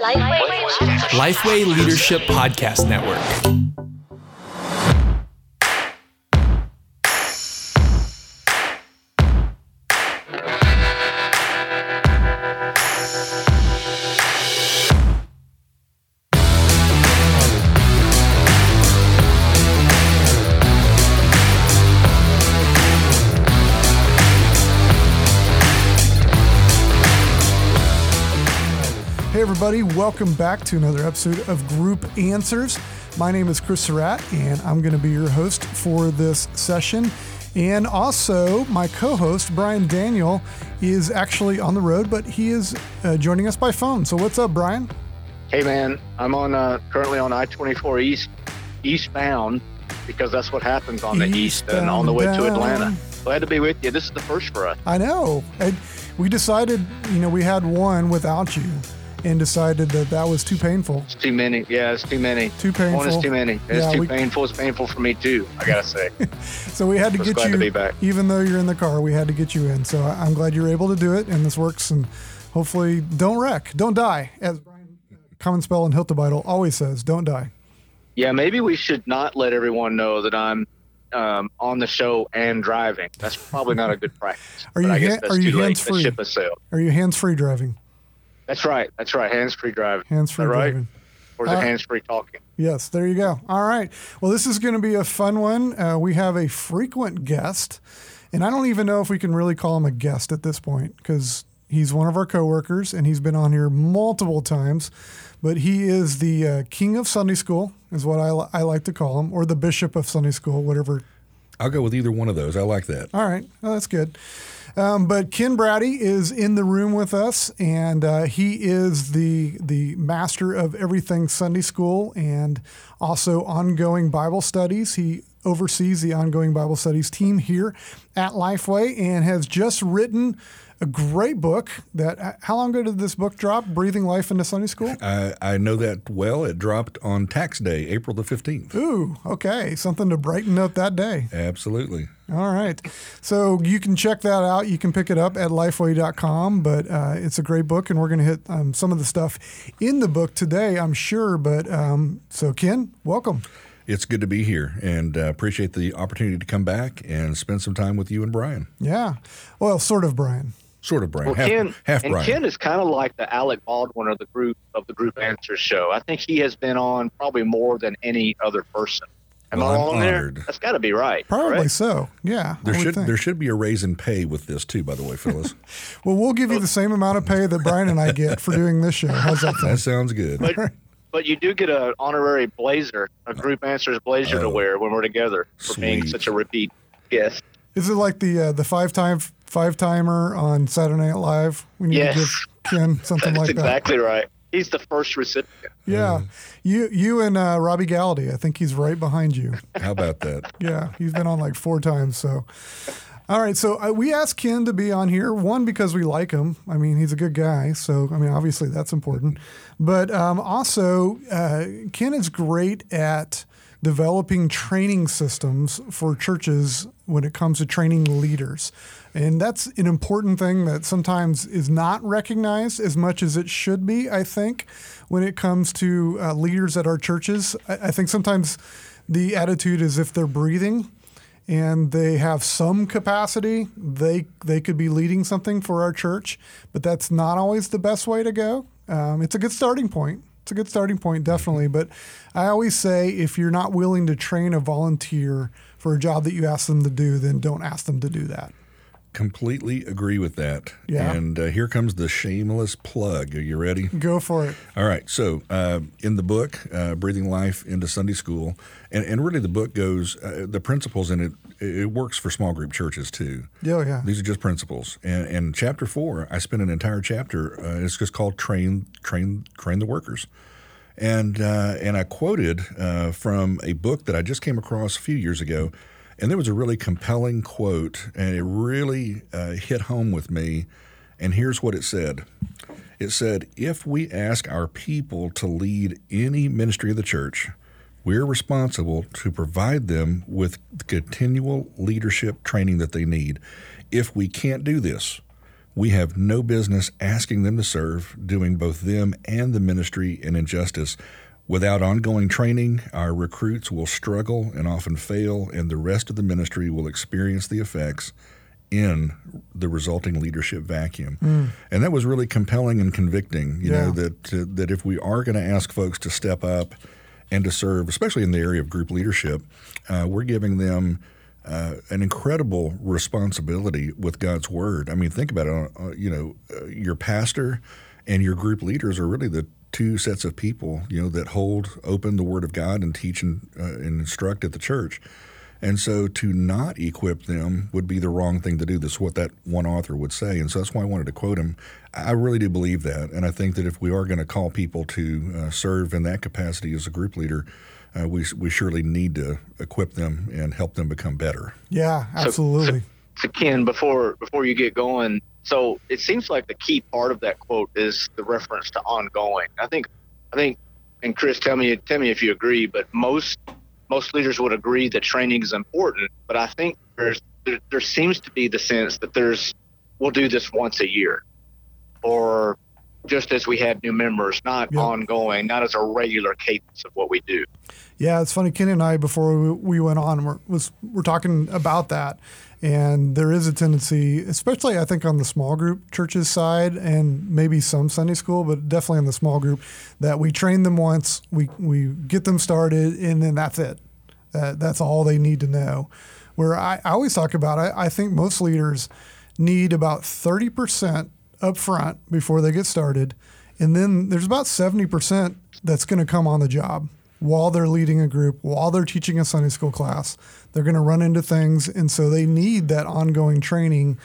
Lifeway Leadership Podcast Network. Hey everybody, welcome back to another episode of Group Answers. My name is Chris Surratt, and I'm going to be your host for this session. And also, my co-host, Brian Daniel, is actually on the road, but he is joining us by phone. So what's up, Brian? Hey man, I'm on currently on I-24 eastbound, because that's what happens on the east and on the way to Atlanta. Glad to be with you. This is the first for us. I know. We decided, we had one without you, and decided that was too painful. It's too many. Yeah, it's too many. Too painful. One is too many. It's too painful. It's painful for me too, I gotta say. So we had to get glad you, to be back. Even though you're in the car, we had to get you in. So I'm glad you're able to do it, and this works, and hopefully don't wreck, don't die. As Brian Commonspell and Hiltebeitel always says, don't die. Yeah, maybe we should not let everyone know that I'm on the show and driving. That's probably not a good practice. Are you hands-free? The ship has sailed. Are you hands-free driving? That's right. Hands-free driving. Hands-free driving. Or is it hands-free talking? Yes, there you go. All right. Well, this is going to be a fun one. We have a frequent guest, and I don't even know if we can really call him a guest at this point because he's one of our coworkers, and he's been on here multiple times. But he is the king of Sunday school, is what I like to call him, or the bishop of Sunday school, whatever. I'll go with either one of those. I like that. All right. Well, that's good. But Ken Brady is in the room with us, and he is the master of everything Sunday school and also ongoing Bible studies. He oversees the ongoing Bible studies team here at Lifeway and has just written a great book. How long ago did this book drop, Breathing Life into Sunday School? I know that well. It dropped on tax day, April the 15th. Ooh, okay. Something to brighten up that day. Absolutely. All right. So you can check that out. You can pick it up at lifeway.com, but it's a great book, and we're going to hit some of the stuff in the book today, I'm sure. But so Ken, welcome. It's good to be here, and appreciate the opportunity to come back and spend some time with you and Brian. Yeah. Well, sort of Brian. Sort of Brian. Well, half Brian. Ken is kind of like the Alec Baldwin of the Group Answers show. I think he has been on probably more than any other person. Am I wrong there? That's got to be right. Probably right? So. Yeah. There should be a raise in pay with this too, by the way, Phyllis. Well, we'll give you the same amount of pay that Brian and I get for doing this show. How's that sound? That sounds good. But you do get an honorary blazer, a Group Answers blazer to wear when we're together for being such a repeat guest. Is it like the five-timer on Saturday Night Live? We need to give Ken something like that. That's exactly right. He's the first recipient. Yeah. You and Robbie Gallaty, I think he's right behind you. How about that? Yeah, he's been on like 4 times. So, all right. So we asked Ken to be on here, one, because we like him. I mean, he's a good guy. So, I mean, obviously that's important. But also, Ken is great at developing training systems for churches when it comes to training leaders. And that's an important thing that sometimes is not recognized as much as it should be, I think, when it comes to leaders at our churches. I think sometimes the attitude is if they're breathing and they have some capacity, they could be leading something for our church, but that's not always the best way to go. It's a good starting point. It's a good starting point, definitely. But I always say if you're not willing to train a volunteer for a job that you ask them to do, then don't ask them to do that. Completely agree with that. Yeah. And here comes the shameless plug. Are you ready? Go for it. All right. So in the book, Breathing Life into Sunday School, and really the book goes, the principles in it works for small group churches too. Oh, yeah. These are just principles. And chapter 4, I spent an entire chapter, it's just called Train the Workers. And I quoted from a book that I just came across a few years ago. And there was a really compelling quote, and it really hit home with me. And here's what it said. It said, if we ask our people to lead any ministry of the church, we're responsible to provide them with the continual leadership training that they need. If we can't do this, we have no business asking them to serve, doing both them and the ministry an injustice. Without ongoing training, our recruits will struggle and often fail, and the rest of the ministry will experience the effects in the resulting leadership vacuum. And that was really compelling and convicting, you know, that if we are going to ask folks to step up and to serve, especially in the area of group leadership, we're giving them an incredible responsibility with God's Word. I mean, think about it. Your pastor and your group leaders are really the two sets of people, you know, that hold open the Word of God and teach and instruct at the church. And so to not equip them would be the wrong thing to do. That's what that one author would say. And so that's why I wanted to quote him. I really do believe that. And I think that if we are going to call people to serve in that capacity as a group leader, we surely need to equip them and help them become better. Yeah, absolutely. So Ken, before you get going, so it seems like the key part of that quote is the reference to ongoing. I think, and Chris, tell me if you agree, but most leaders would agree that training is important, but I think there seems to be the sense that we'll do this once a year, or just as we have new members, not ongoing, not as a regular cadence of what we do. Yeah, it's funny. Ken and I, before we went on, we're talking about that, and there is a tendency, especially I think on the small group churches side, and maybe some Sunday school, but definitely on the small group, that we train them once, we get them started, and then that's it. That's all they need to know. Where I always talk about, I think most leaders need about 30% up front before they get started, and then there's about 70% that's going to come on the job while they're leading a group, while they're teaching a Sunday school class. They're going to run into things, and so they need that ongoing training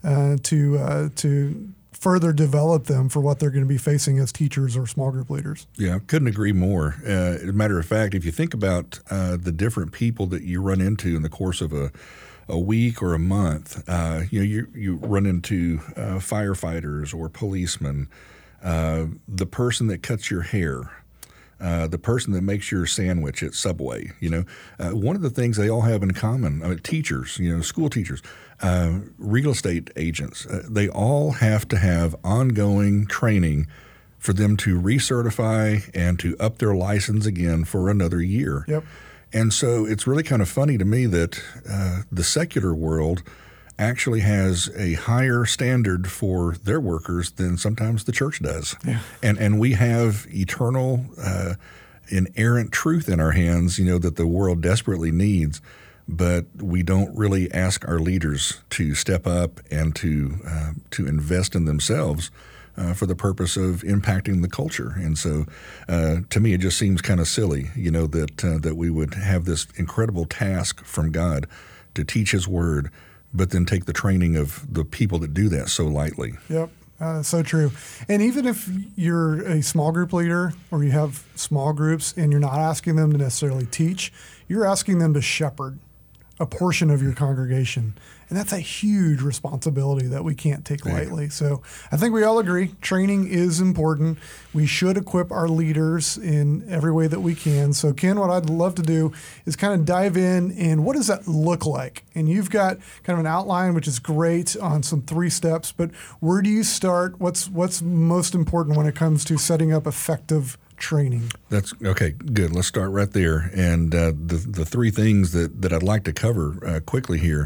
to further develop them for what they're going to be facing as teachers or small group leaders. Yeah, couldn't agree more. As a matter of fact, if you think about the different people that you run into in the course of a week or a month, you run into firefighters or policemen, the person that cuts your hair, the person that makes your sandwich at Subway. One of the things they all have in common, teachers, school teachers, real estate agents, they all have to have ongoing training for them to recertify and to up their license again for another year. Yep. And so it's really kind of funny to me that the secular world actually has a higher standard for their workers than sometimes the church does. Yeah. And we have eternal, inerrant truth in our hands, that the world desperately needs, but we don't really ask our leaders to step up and to invest in themselves for the purpose of impacting the culture. And so to me, it just seems kind of silly, that we would have this incredible task from God to teach His Word, but then take the training of the people that do that so lightly. Yep, so true. And even if you're a small group leader or you have small groups and you're not asking them to necessarily teach, you're asking them to shepherd a portion of your congregation. And that's a huge responsibility that we can't take lightly. So I think we all agree training is important. We should equip our leaders in every way that we can. So Ken, what I'd love to do is kind of dive in and what does that look like? And you've got kind of an outline, which is great on some 3 steps, but where do you start? What's most important when it comes to setting up effective training? That's okay. Good. Let's start right there. And the 3 things that I'd like to cover quickly here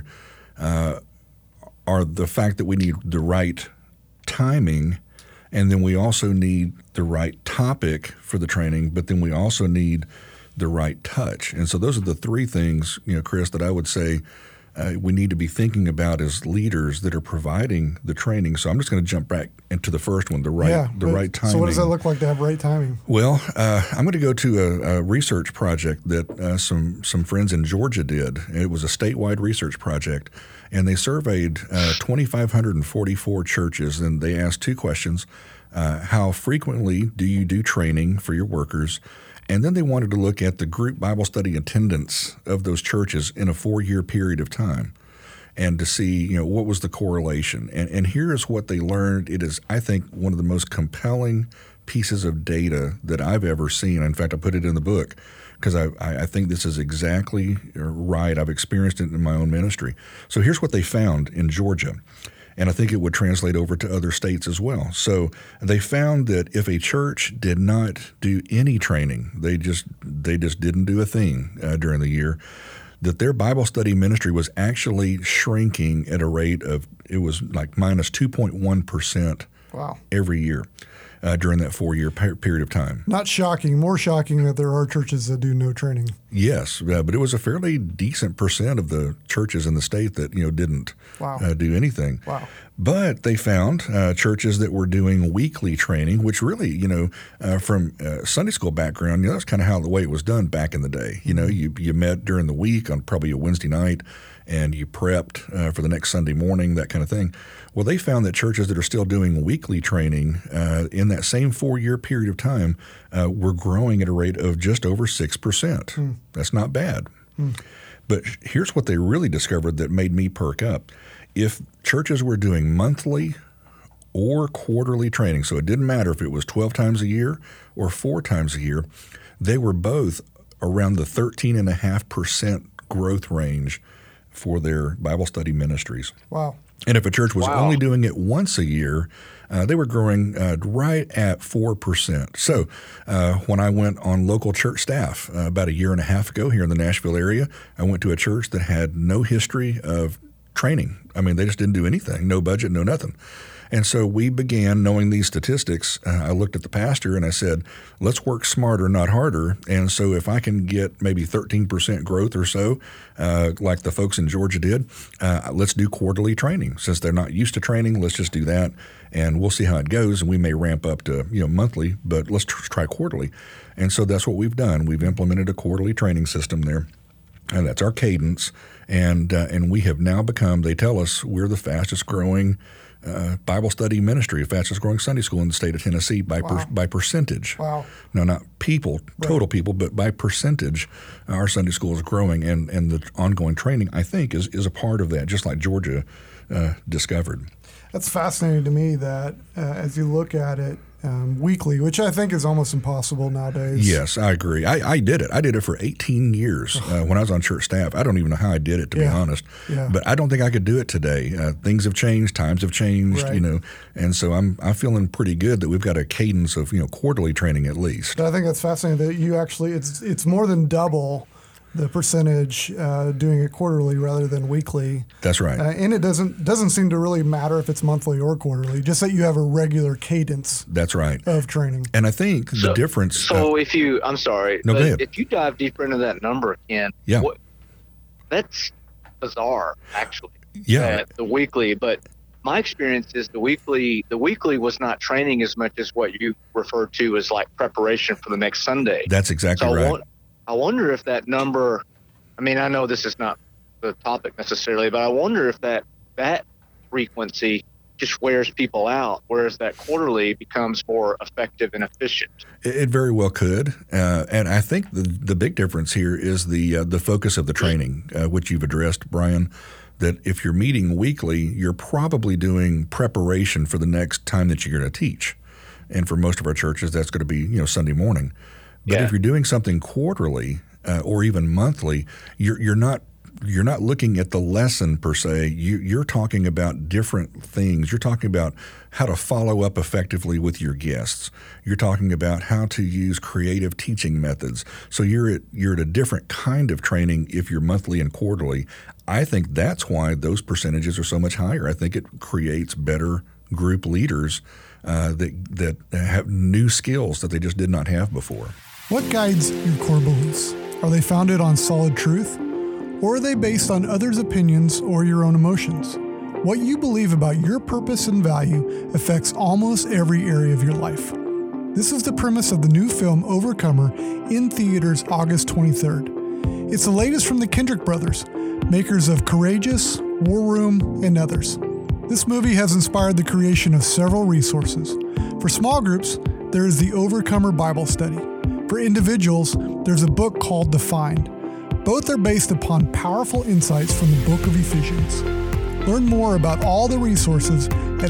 are the fact that we need the right timing, and then we also need the right topic for the training, but then we also need the right touch. And so those are the 3 things, Chris, that I would say we need to be thinking about as leaders that are providing the training. So I'm just going to jump back into the first one, the right timing. So what does that look like to have right timing? Well, I'm going to go to a research project that some friends in Georgia did. It was a statewide research project, and they surveyed 2,544 churches, and they asked 2 questions. How frequently do you do training for your workers? And then they wanted to look at the group Bible study attendance of those churches in a 4-year period of time and to see, what was the correlation. And here is what they learned. It is, I think, one of the most compelling pieces of data that I've ever seen. In fact, I put it in the book because I think this is exactly right. I've experienced it in my own ministry. So here's what they found in Georgia. And I think it would translate over to other states as well. So they found that if a church did not do any training, they just didn't do a thing during the year, that their Bible study ministry was actually shrinking at a rate of, it was like minus 2.1% Wow. every year during that 4-year period of time. Not shocking. More shocking that there are churches that do no training. Yes, but it was a fairly decent percent of the churches in the state that didn't Wow. do anything. Wow. But they found churches that were doing weekly training, which really, from Sunday school background, that's kind of how the way it was done back in the day. You met during the week on probably a Wednesday night, and you prepped for the next Sunday morning, that kind of thing. Well, they found that churches that are still doing weekly training in that same 4-year period of time were growing at a rate of just over 6%. That's not bad. But here's what they really discovered that made me perk up. If churches were doing monthly or quarterly training, so it didn't matter if it was 12 times a year or 4 times a year, they were both around the 13.5% growth range for their Bible study ministries. Wow. And if a church was Wow. only doing it once a year, they were growing right at 4%. So when I went on local church staff about a year and a half ago here in the Nashville area, I went to a church that had no history of training. I mean, they just didn't do anything, no budget, no nothing. And so we began knowing these statistics. I looked at the pastor and I said, let's work smarter, not harder. And so if I can get maybe 13% growth or so, like the folks in Georgia did, let's do quarterly training. Since they're not used to training, let's just do that. And we'll see how it goes. And we may ramp up to monthly, but let's try quarterly. And so that's what we've done. We've implemented a quarterly training system there. And that's our cadence. And we have now become, they tell us, we're the fastest growing Bible study ministry, fastest growing Sunday school in the state of Tennessee by percentage. Wow. No, not people, total people, but by percentage, our Sunday school is growing, and the ongoing training, I think, is a part of that, just like Georgia discovered. That's fascinating to me that as you look at it weekly, which I think is almost impossible nowadays. Yes, I agree. I did it. I did it for 18 years when I was on church staff. I don't even know how I did it, to be honest. Yeah. But I don't think I could do it today. Things have changed. Times have changed, Right. And so I'm feeling pretty good that we've got a cadence of, quarterly training at least. But I think that's fascinating that you actually, it's more than double the percentage doing it quarterly rather than weekly. That's right. And it doesn't seem to really matter if it's monthly or quarterly, just that you have a regular cadence That's right. of training. And I think the difference. So I'm sorry, No, go but ahead. if you dive deeper into that number, Ken, Yeah. that's bizarre, actually. Yeah. The weekly, but my experience is the weekly was not training as much as what you referred to as like preparation for the next Sunday. That's exactly right. I wonder if that number, I mean, I know this is not the topic necessarily, but I wonder if that frequency just wears people out, whereas that quarterly becomes more effective and efficient. It very well could, and I think the big difference here is the focus of the training, which you've addressed, Brian. That if you're meeting weekly, you're probably doing preparation for the next time that you're going to teach, and for most of our churches, that's going to be Sunday morning. But if you're doing something quarterly or even monthly, you're not looking at the lesson per se. You're talking about different things. You're talking about how to follow up effectively with your guests. You're talking about how to use creative teaching methods. So you're at a different kind of training if you're monthly and quarterly. I think that's why those percentages are so much higher. I think it creates better group leaders that have new skills that they just did not have before. What guides your core beliefs? Are they founded on solid truth? Or are they based on others' opinions or your own emotions? What you believe about your purpose and value affects almost every area of your life. This is the premise of the new film Overcomer in theaters August 23rd. It's the latest from the Kendrick brothers, makers of Courageous, War Room, and others. This movie has inspired the creation of several resources. For small groups, there is the Overcomer Bible Study. For individuals, there's a book called Defined. Both are based upon powerful insights from the book of Ephesians. Learn more about all the resources at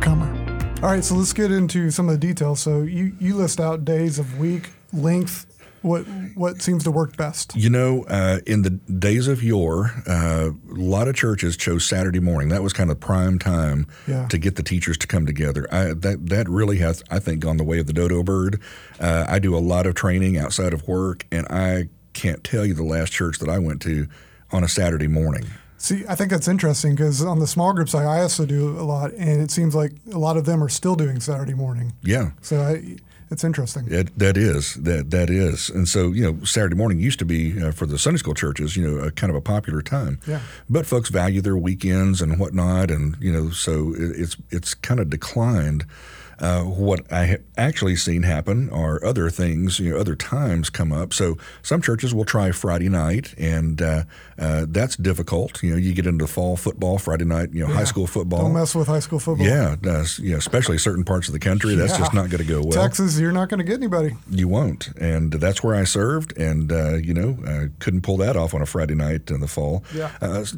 lifeway.com/overcomer. All right, so let's get into some of the details. So you list out days of week, length, What seems to work best? In the days of yore, a lot of churches chose Saturday morning. That was kind of prime time to get the teachers to come together. That really has, I think, gone the way of the dodo bird. I do a lot of training outside of work, and I can't tell you the last church that I went to on a Saturday morning. See, I think that's interesting because on the small group side, I also do a lot, and it seems like a lot of them are still doing Saturday morning. Yeah. So it's interesting. That is. And so, Saturday morning used to be, for the Sunday school churches, a kind of a popular time. Yeah. But folks value their weekends and whatnot, and, so it's kind of declined. What I have actually seen happen are other things, other times come up. So some churches will try Friday night, and that's difficult. You get into fall football Friday night, high school football. Don't mess with high school football. Yeah, especially certain parts of the country. That's just not going to go well. Texas, you're not going to get anybody. You won't. And that's where I served, and, couldn't pull that off on a Friday night in the fall. Yeah.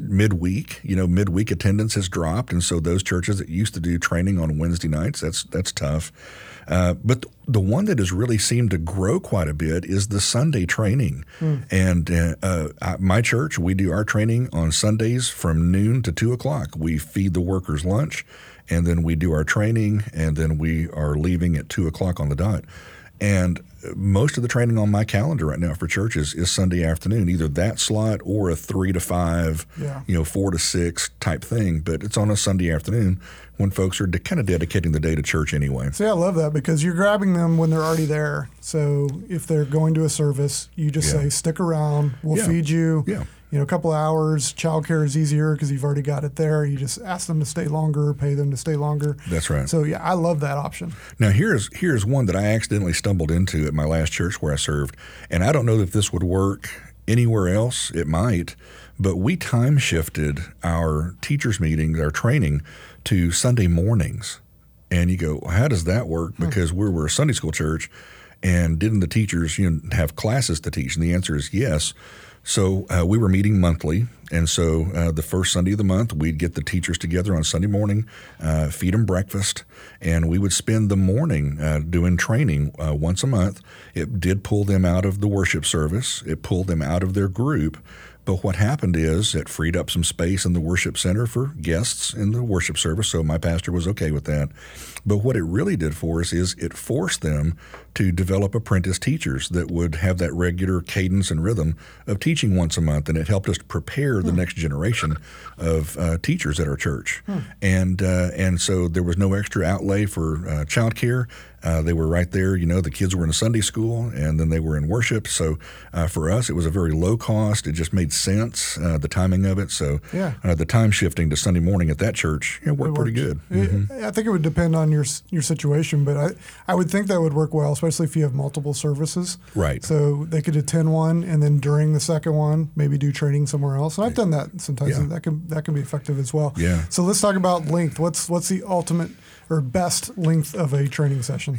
Midweek attendance has dropped, and so those churches that used to do training on Wednesday nights, that's tough. But the one that has really seemed to grow quite a bit is the Sunday training. And my church, we do our training on Sundays from noon to 2 o'clock. We feed the workers lunch, and then we do our training, and then we are leaving at 2 o'clock on the dot. And most of the training on my calendar right now for churches is Sunday afternoon, either that slot or a 3 to 5, 4 to 6 type thing. But it's on a Sunday afternoon when folks are kind of dedicating the day to church anyway. See, I love that because you're grabbing them when they're already there. So if they're going to a service, you just say, stick around, we'll feed you. Yeah. A couple hours. Childcare is easier because you've already got it there. You just ask them to stay longer, pay them to stay longer. That's right. So, I love that option. Now, here's one that I accidentally stumbled into at my last church where I served, and I don't know if this would work anywhere else. It might, but we time shifted our teachers' meetings, our training, to Sunday mornings. And you go, well, how does that work? Because we're a Sunday school church, and didn't the teachers have classes to teach? And the answer is yes. So we were meeting monthly, and so the first Sunday of the month, we'd get the teachers together on Sunday morning, feed them breakfast, and we would spend the morning doing training once a month. It did pull them out of the worship service. It pulled them out of their group. But what happened is it freed up some space in the worship center for guests in the worship service, so my pastor was okay with that. But what it really did for us is it forced them to develop apprentice teachers that would have that regular cadence and rhythm of teaching once a month, and it helped us prepare the next generation of teachers at our church. And so there was no extra outlay for child care. They were right there. The kids were in a Sunday school, and then they were in worship. So for us, it was a very low cost. It just made sense, the timing of it. So the time shifting to Sunday morning at that church worked pretty good. I think it would depend on your situation, but I would think that would work well, especially if you have multiple services. Right. So they could attend one, and then during the second one, maybe do training somewhere else. And I've done that sometimes, and that can be effective as well. Yeah. So let's talk about length. What's the ultimate or best length of a training session?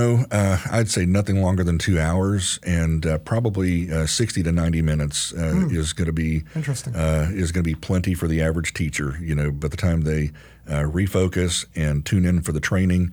I'd say nothing longer than 2 hours, and probably 60 to 90 minutes is going to be interesting. Is going to be plenty for the average teacher. By the time they refocus and tune in for the training,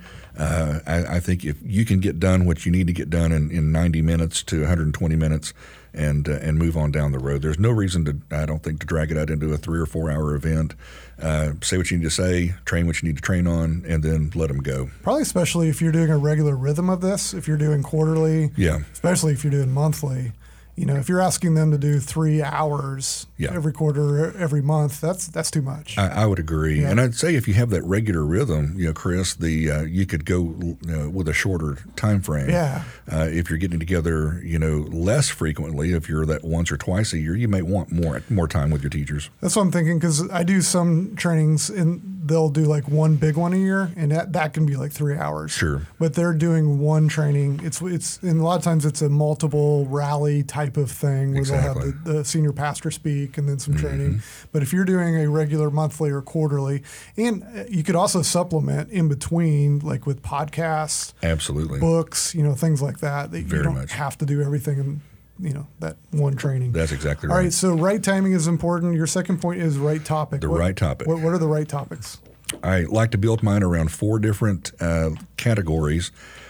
I think if you can get done what you need to get done in 90 minutes to 120 minutes, and move on down the road. There's no reason I don't think, to drag it out into a 3 or 4 hour event. Say what you need to say, train what you need to train on, and then let them go. Probably especially if you're doing a regular rhythm of this, if you're doing quarterly, especially if you're doing monthly. If you're asking them to do 3 hours every quarter, every month, that's too much. I would agree. Yeah. And I'd say if you have that regular rhythm, Chris, you could go with a shorter time frame. Yeah. If you're getting together, less frequently, if you're that once or twice a year, you may want more time with your teachers. That's what I'm thinking, because I do some trainings, and they'll do like one big one a year, and that can be like 3 hours. Sure. But they're doing one training. It's and a lot of times it's a multiple rally type of thing where they'll have the senior pastor speak and then some training. But if you're doing a regular monthly or quarterly, and you could also supplement in between, like with podcasts, absolutely, books, things like that. Very you don't much have to do everything in that one training. That's exactly right. All right, so right timing is important. Your second point is right topic. Right topic. What are the right topics? I like to build mine around 4 different categories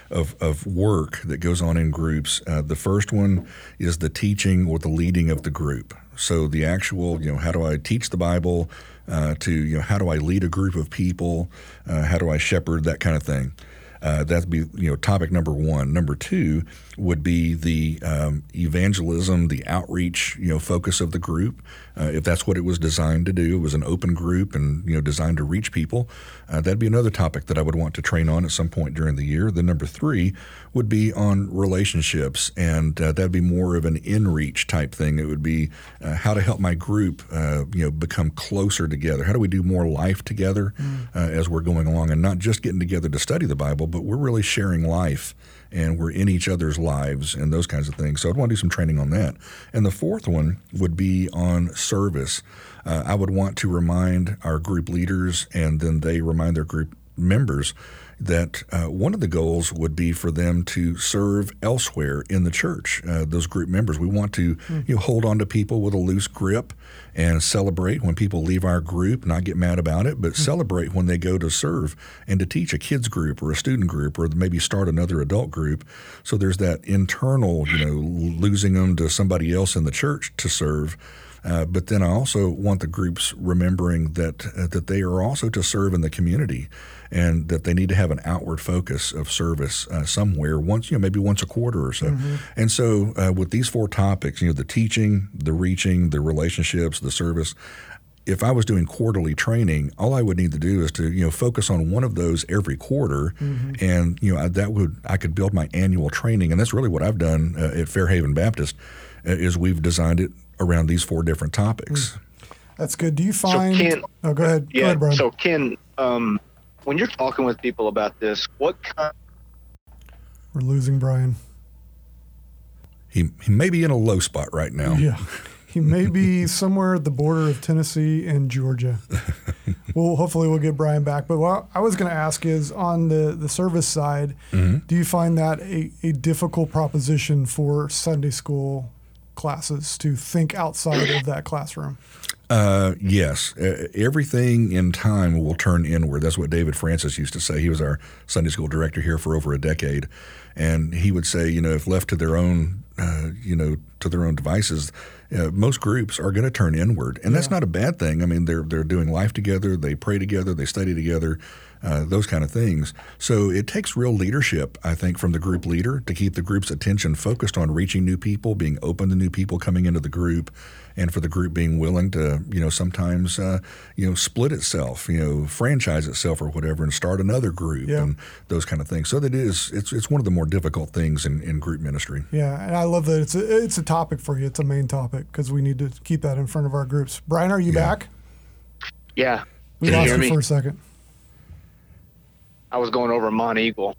of work that goes on in groups. The first one is the teaching or the leading of the group. So the actual, how do I teach the Bible, to, how do I lead a group of people, how do I shepherd, that kind of thing. That'd be, topic number 1. Number 2 would be the evangelism, the outreach, focus of the group. If that's what it was designed to do, it was an open group and, designed to reach people. That'd be another topic that I would want to train on at some point during the year. Then number 3 would be on relationships, and that'd be more of an in-reach type thing. It would be how to help my group, become closer together. How do we do more life together as we're going along, and not just getting together to study the Bible, but we're really sharing life, and we're in each other's lives and those kinds of things. So I'd want to do some training on that. And the 4th one would be on service. I would want to remind our group leaders, and then they remind their group members, that one of the goals would be for them to serve elsewhere in the church. Those group members, we want to hold on to people with a loose grip and celebrate when people leave our group, not get mad about it, but celebrate when they go to serve and to teach a kids group or a student group, or maybe start another adult group. So there's that internal, losing them to somebody else in the church to serve. But then I also want the groups remembering that they are also to serve in the community, and that they need to have an outward focus of service somewhere once, maybe once a quarter or so. And so with these 4 topics, the teaching, the reaching, the relationships, the service, if I was doing quarterly training, all I would need to do is to focus on one of those every quarter, and I could build my annual training. And that's really what I've done at Fairhaven Baptist, is we've designed it around these 4 different topics. That's good. Do you find? So Ken, go ahead. Yeah. Go ahead, Brian. So Ken, when you're talking with people about this, what kind? We're losing Brian. He may be in a low spot right now. Yeah. He may be somewhere at the border of Tennessee and Georgia. Hopefully we'll get Brian back. But what I was going to ask is, on the service side, do you find that a difficult proposition for Sunday school classes to think outside of that classroom? Yes. Everything in time will turn inward. That's what David Francis used to say. He was our Sunday school director here for over a decade. And he would say, if left to their own, to their own devices, most groups are going to turn inward. And that's not a bad thing. I mean, they're doing life together, they pray together, they study together, those kind of things. So it takes real leadership, I think, from the group leader to keep the group's attention focused on reaching new people, being open to new people coming into the group, and for the group being willing to, sometimes, split itself, franchise itself or whatever, and start another group and those kind of things. So that it's one of the more difficult things in group ministry. Yeah, and I love that it's a topic for you. It's a main topic, because we need to keep that in front of our groups. Brian, are you back? Yeah. We lost you for a second. I was going over Mont Eagle.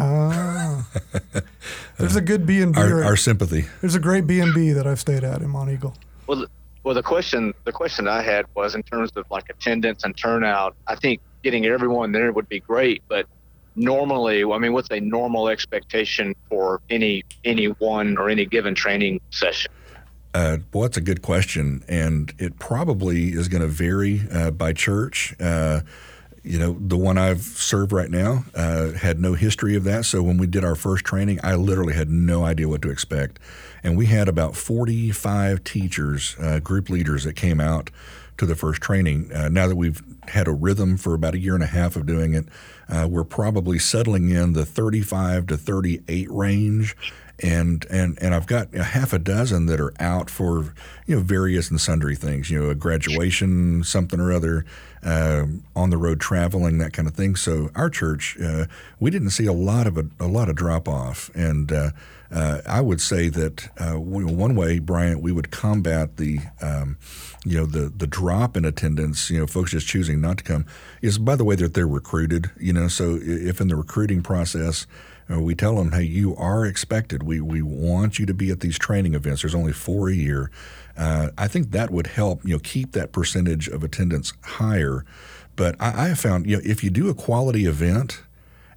There's a good B&B. Our sympathy. There's a great B&B that I've stayed at in Mont Eagle. Well, the question I had was, in terms of like attendance and turnout, I think getting everyone there would be great, but normally, what's a normal expectation for any one or any given training session? Well, that's a good question, and it probably is going to vary by church. The one I've served right now had no history of that. So when we did our first training, I literally had no idea what to expect. And we had about 45 teachers, group leaders, that came out to the first training. Now that we've had a rhythm for about 1.5 years of doing it, we're probably settling in the 35 to 38 range. And I've got half a dozen that are out for various and sundry things, a graduation, something or other, on the road traveling, that kind of thing. So our church, we didn't see a lot of drop off, and I would say that one way, Bryant, we would combat the drop in attendance, folks just choosing not to come, is by the way that they're recruited. So if in the recruiting process, we tell them, hey, you are expected. We want you to be at these training events. There's only 4 a year. I think that would help, keep that percentage of attendance higher. But I have found, if you do a quality event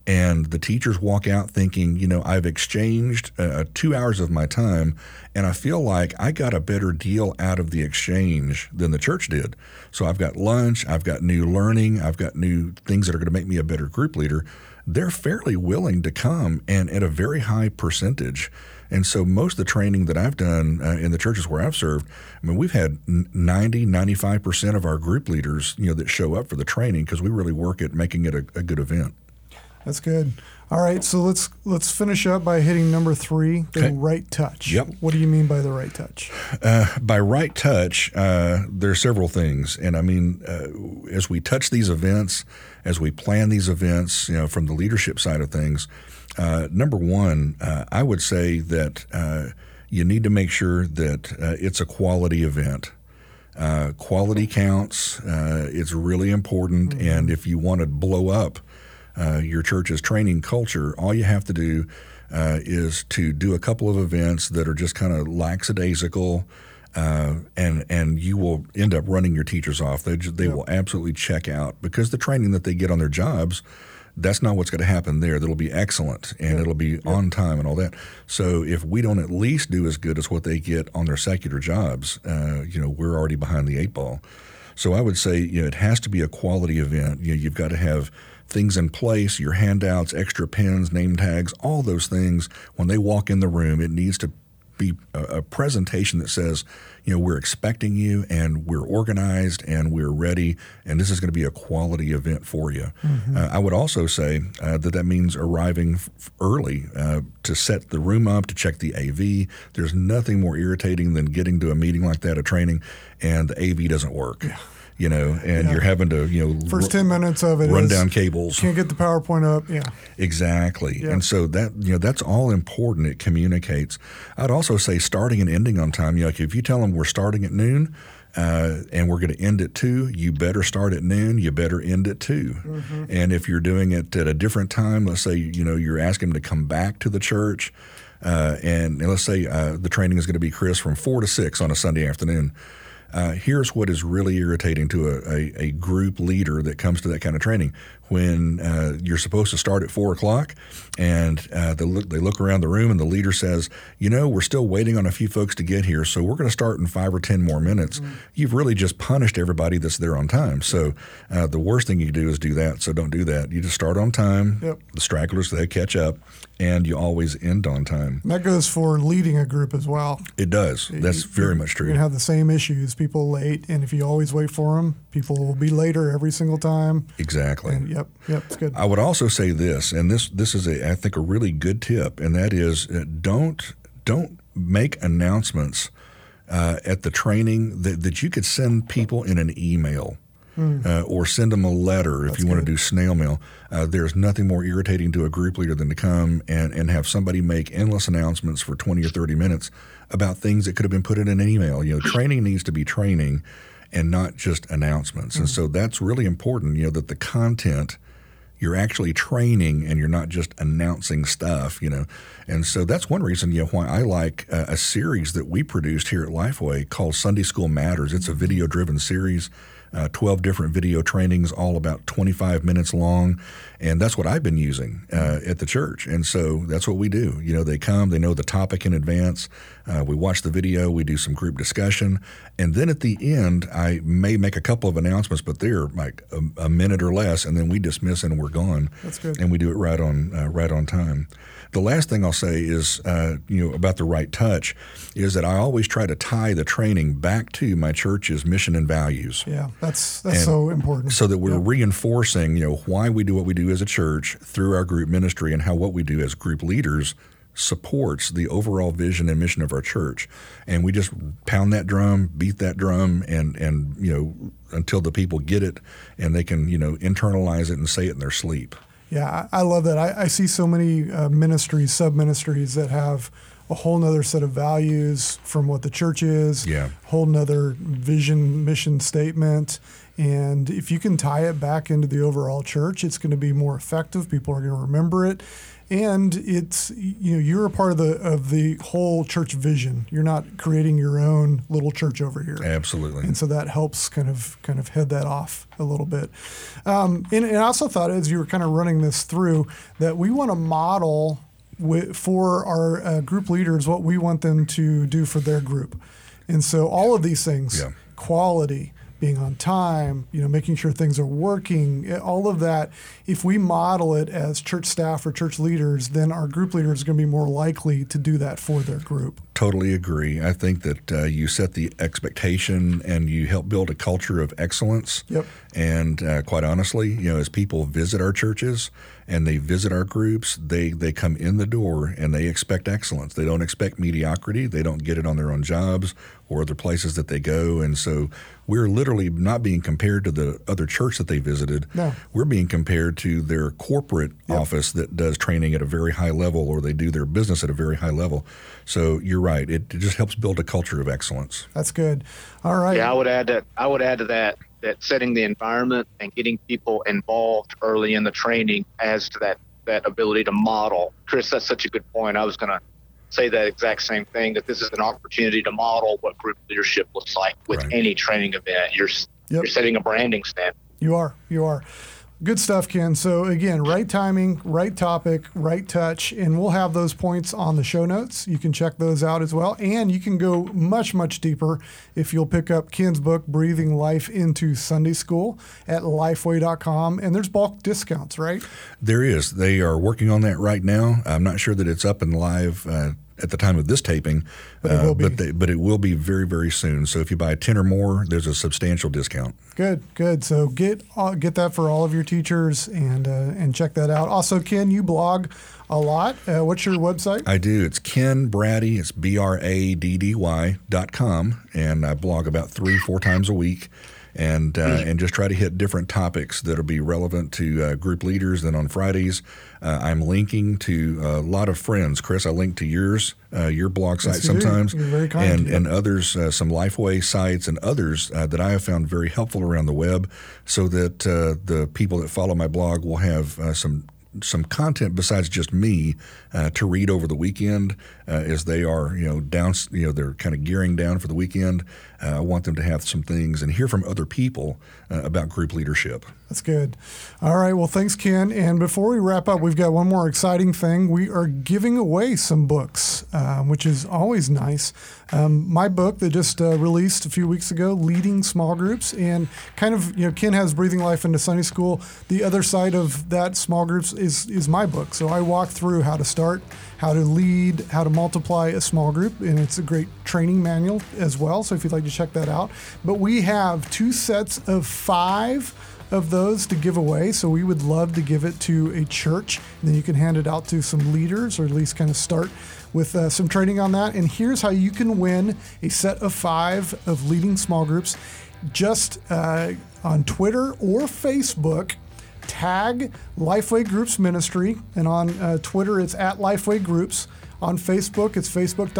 And the teachers walk out thinking, I've exchanged 2 hours of my time, and I feel like I got a better deal out of the exchange than the church did. So I've got lunch, I've got new learning, I've got new things that are going to make me a better group leader. They're fairly willing to come, and at a very high percentage. And so most of the training that I've done in the churches where I've served, we've had 90, 95% of our group leaders, that show up for the training because we really work at making it a good event. That's good. All right, so let's finish up by hitting number 3, the right touch. Yep. What do you mean by the right touch? By right touch, there are several things. And as we touch these events, as we plan these events, from the leadership side of things, number one, I would say that you need to make sure that it's a quality event. Quality counts. It's really important. Mm-hmm. And if you want to blow up your church's training culture, all you have to do is to do a couple of events that are just kind of lackadaisical, and you will end up running your teachers off. They will absolutely check out because the training that they get on their jobs, that's not what's going to happen there. That'll be excellent, and it'll be on time and all that. So if we don't at least do as good as what they get on their secular jobs, we're already behind the 8 ball. So I would say, it has to be a quality event. You've got to have things in place, your handouts, extra pens, name tags, all those things. When they walk in the room, it needs to be a presentation that says, we're expecting you, and we're organized, and we're ready, and this is going to be a quality event for you. Mm-hmm. I would also say that means arriving early to set the room up, to check the AV. There's nothing more irritating than getting to a meeting like that, a training, and the AV doesn't work. Yeah. You're having to, first 10 minutes of it run down cables. Can't get the PowerPoint up. Yeah. Exactly. Yeah. And so that's all important. It communicates. I'd also say starting and ending on time. Like if you tell them we're starting at noon, and we're going to end at 2, you better start at noon, you better end at 2. Mm-hmm. And if you're doing it at a different time, let's say, you're asking them to come back to the church, and let's say the training is going to be, Chris, from 4 to 6 on a Sunday afternoon. Here's what is really irritating to a group leader that comes to that kind of training. When you're supposed to start at 4 o'clock, and they look around the room, and the leader says, we're still waiting on a few folks to get here, so we're going to start in 5 or 10 more minutes. Mm-hmm. You've really just punished everybody that's there on time. So the worst thing you can do is do that. So don't do that. You just start on time. Yep. The stragglers, they catch up, and you always end on time. And that goes for leading a group as well. It does. That's very much true. You're going to have the same issues, people late, and if you always wait for them, people will be later every single time. Exactly. And yep, it's good. I would also say this, and this is I think a really good tip, and that is don't make announcements at the training that you could send people in an email. Or send them a letter if you want to do snail mail. There's nothing more irritating to a group leader than to come and have somebody make endless announcements for 20 or 30 minutes about things that could have been put in an email. Training needs to be training and not just announcements. And so that's really important, that the content, you're actually training and you're not just announcing stuff, And so that's one reason, why I like a series that we produced here at Lifeway called Sunday School Matters. It's a video-driven series. 12 different video trainings, all about 25 minutes long. And that's what I've been using at the church. And so that's what we do. They come, they know the topic in advance. We watch the video, we do some group discussion. And then at the end, I may make a couple of announcements, but they're like a minute or less, and then we dismiss and we're gone. That's good. And we do it right on time. The last thing I'll say is, about the right touch, is that I always try to tie the training back to my church's mission and values. Yeah, that's so important. So that we're reinforcing, why we do what we do as a church through our group ministry, and how what we do as group leaders supports the overall vision and mission of our church. And we just pound that drum, beat that drum, and until the people get it and they can, internalize it and say it in their sleep. Yeah, I love that. I see so many ministries, sub-ministries that have a whole nother set of values from what the church is, whole nother vision, mission statement. And if you can tie it back into the overall church, it's going to be more effective. People are going to remember it. And it's, you're a part of the whole church vision. You're not creating your own little church over here. Absolutely. And so that helps kind of head that off a little bit. And I also thought, as you were kind of running this through, that we want to model for our group leaders what we want them to do for their group. And so all of these things, quality, being on time, making sure things are working, all of that, if we model it as church staff or church leaders, then our group leaders are going to be more likely to do that for their group. Totally agree. I think that you set the expectation and you help build a culture of excellence. Yep. And quite honestly, as people visit our churches and they visit our groups, they come in the door and they expect excellence. They don't expect mediocrity. They don't get it on their own jobs or other places that they go. And so we're literally not being compared to the other church that they visited. No. We're being compared to their corporate office that does training at a very high level, or they do their business at a very high level. So you're right. It just helps build a culture of excellence. That's good. All right. Yeah, I would add to that setting the environment and getting people involved early in the training adds to that ability to model. Chris, that's such a good point. I was going to say that exact same thing, that this is an opportunity to model what group leadership looks like with any training event. You're setting a branding standard. You are. Good stuff, Ken. So again, right timing, right topic, right touch, and we'll have those points on the show notes. You can check those out as well. And you can go much, much deeper if you'll pick up Ken's book, Breathing Life into Sunday School, at Lifeway.com. And there's bulk discounts, right? There is. They are working on that right now. I'm not sure that it's up and live at the time of this taping, but it will be. But it will be very, very soon. So if you buy 10 or more, there's a substantial discount. Good. So get that for all of your teachers and check that out. Also, Ken, you blog a lot. What's your website? I do. It's Ken Braddy. It's BRADDY.com, and I blog about 3-4 times a week. And just try to hit different topics that'll be relevant to group leaders. Then on Fridays, I'm linking to a lot of friends. Chris, I link to your blog site sometimes, You're very kind. And others, some Lifeway sites and others that I have found very helpful around the web, so that the people that follow my blog will have some content besides just me to read over the weekend as they are, down, they're kind of gearing down for the weekend. I want them to have some things and hear from other people about group leadership. That's good. All right. Well, thanks, Ken. And before we wrap up, we've got one more exciting thing. We are giving away some books, which is always nice. My book that just released a few weeks ago, Leading Small Groups, and kind of, Ken has Breathing Life into Sunday School. The other side of that, small groups, is my book. So I walk through how to start, how to lead, how to multiply a small group, and it's a great training manual as well, so if you'd like to check that out. But we have 2 sets of 5 of those to give away, so we would love to give it to a church, and then you can hand it out to some leaders, or at least kind of start with some training on that. And here's how you can win a set of 5 of Leading Small Groups. Just on Twitter or Facebook, tag Lifeway Groups Ministry, and on Twitter it's at Lifeway Groups. On Facebook it's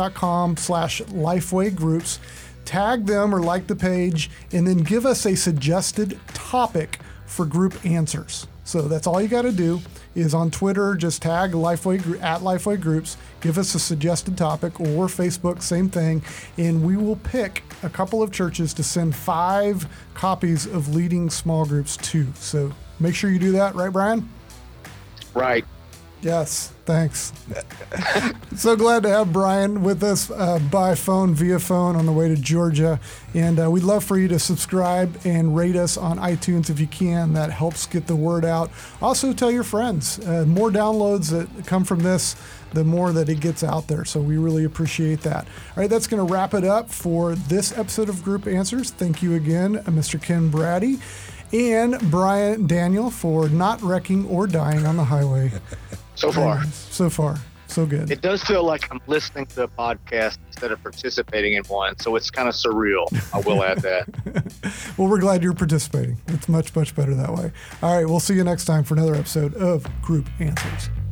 facebook.com/Lifeway Groups. Tag them or like the page, and then give us a suggested topic for group answers. So that's all you got to do is on Twitter, just tag Lifeway at Lifeway Groups, give us a suggested topic, or Facebook, same thing, and we will pick a couple of churches to send 5 copies of Leading Small Groups to. So make sure you do that, right, Brian? Right. Yes, thanks. So glad to have Brian with us via phone on the way to Georgia. And we'd love for you to subscribe and rate us on iTunes if you can. That helps get the word out. Also, tell your friends. More downloads that come from this, the more that it gets out there. So we really appreciate that. All right, that's going to wrap it up for this episode of Group Answers. Thank you again, Mr. Ken Braddy. And Brian Daniel for not wrecking or dying on the highway. So far, so good. It does feel like I'm listening to a podcast instead of participating in one, so it's kind of surreal. I will add that. Well, we're glad you're participating. It's much, much better that way. All right, we'll see you next time for another episode of Group Answers.